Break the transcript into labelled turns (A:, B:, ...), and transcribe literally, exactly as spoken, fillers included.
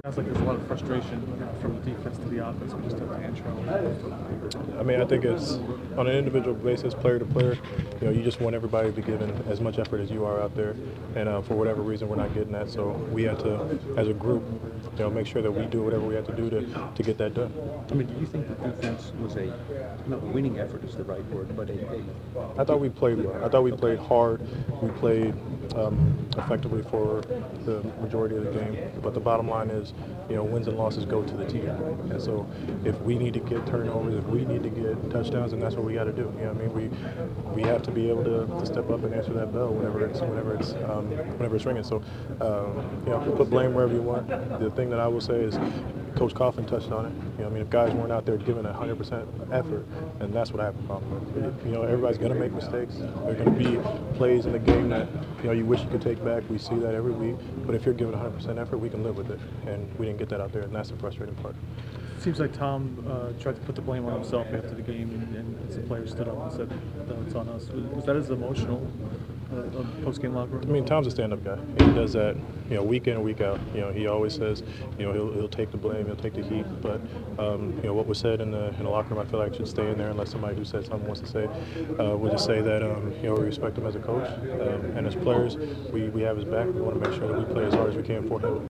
A: Sounds like there's a lot of frustration from the defense to the offense. We just have to answer.
B: I mean, I think it's on an individual basis, player to player. You know, you just want everybody to be given as much effort as you are out there, and uh, for whatever reason, we're not getting that. So we have to, as a group, you know, make sure that we do whatever we have to do to to get that done.
C: I mean, do you think the defense was a not winning effort is the right word, but a, a
B: I thought we played well. I thought we played hard. We played um, effectively for the majority of the game. But the bottom line is, you know, wins and losses go to the team. And so if we need to get turnovers, if we need to get touchdowns, then that's what we got to do. You know what I mean? We we have to be able to, to step up and answer that bell whenever it's whenever it's um, whenever it's ringing. So um, you know, put blame wherever you want. The thing that I will say is, Coach Coughlin touched on it. You know, I mean, if guys weren't out there giving one hundred percent effort, and that's what I have a problem with. You know, everybody's going to make mistakes. There are going to be plays in the game that, you know, you wish you could take back. We see that every week. But if you're giving one hundred percent effort, we can live with it. And we didn't get that out there, and that's the frustrating part.
A: It seems like Tom uh, tried to put the blame on himself after the game, and, and the players stood up and said, no, it's on us. Was, was that as emotional uh, post-game locker room?
B: I mean, Tom's a stand-up guy. He does that, you know, week in and week out. You know, he always says, you know, he'll, he'll take the blame, he'll take the heat. But, um, you know, what was said in the in the locker room, I feel like should stay in there unless somebody who said something wants to say. Uh, we'll just say that, um, you know, we respect him as a coach, um, and as players, we, we have his back. We want to make sure that we play as hard as we can for him.